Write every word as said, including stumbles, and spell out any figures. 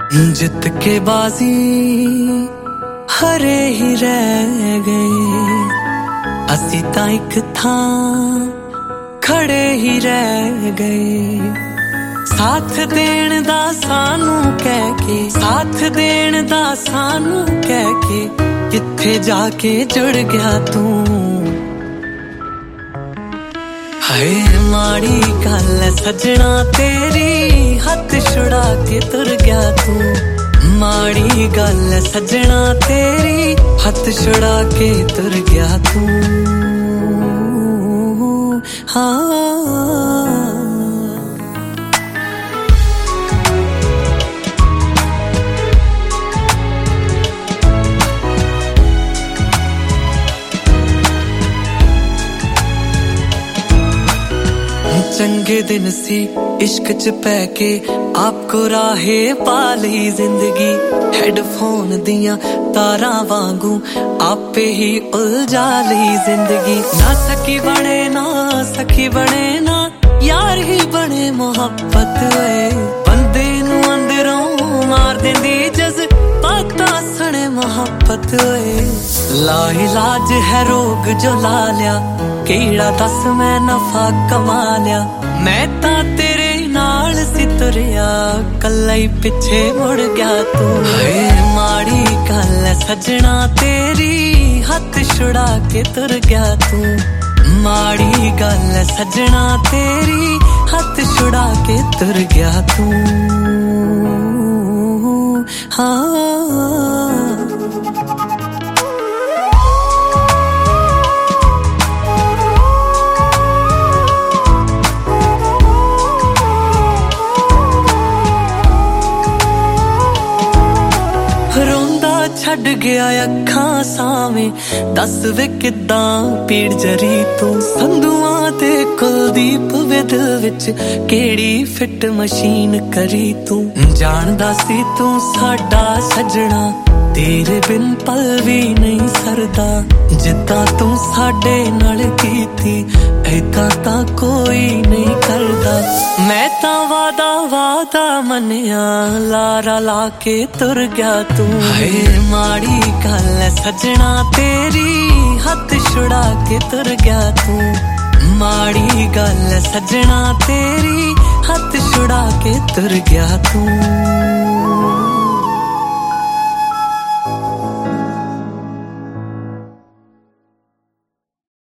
जित के बाजी हरे ही रह गए, असी तां इक थां खड़े ही रह गए। साथ देण दा सानू कह के, साथ देण दा सानू कह के, किथे जाके जुड़ गया तू। हाय माड़ी गल सजना तेरी, हथ छुड़ा के तुर गया तू। माड़ी गल सजना तेरी, हथ छुड़ा के तुर गया तू। हाँ चंगे दिन सी इश्क च पै के, आपको राहे पाली जिंदगी। हेडफोन दियां तारां वांगू आपे ही उलझा ली जिंदगी। ना सकी बने ना सखी बने ना, यार ही बने मोहब्बत वे। बंदे नू अंदरों मार देंदी जज़्बातां सने मोहब्बत वे। ला इलाज है रोग जो ला लिया, केड़ा दस मैं नफा कमा लिया। मैं तां तेरे नाल सी तुरिया, कल्ला ही पिछे मुड़ गया तू। हाय माड़ी गल सजना तेरी, हथ छुड़ा के तुर गया तू। माड़ी गल सजना तेरी, हथ छुड़ा के तुर गया तू। हाँ छड़ गया अखां सावे, दस वे किदां पीड़ जरी तू। संधुआं ते कुलदीप वे दिल विच केड़ी फिट मशीन करी तू। जानदा सी तू साडा सजना, तेरे बिन पल भी नहीं सरदा। जिद्दां तू साडे नाल कीती, ऐदां तां कोई नहीं करदा। मैं तां वादा वादा मन्निया, लारा ला के तुर गया तू। हाय माड़ी गल सजना तेरी, हथ छुड़ा के तुर गया तू। माड़ी गल सजना तेरी, हथ छुड़ा के तुर गया तू।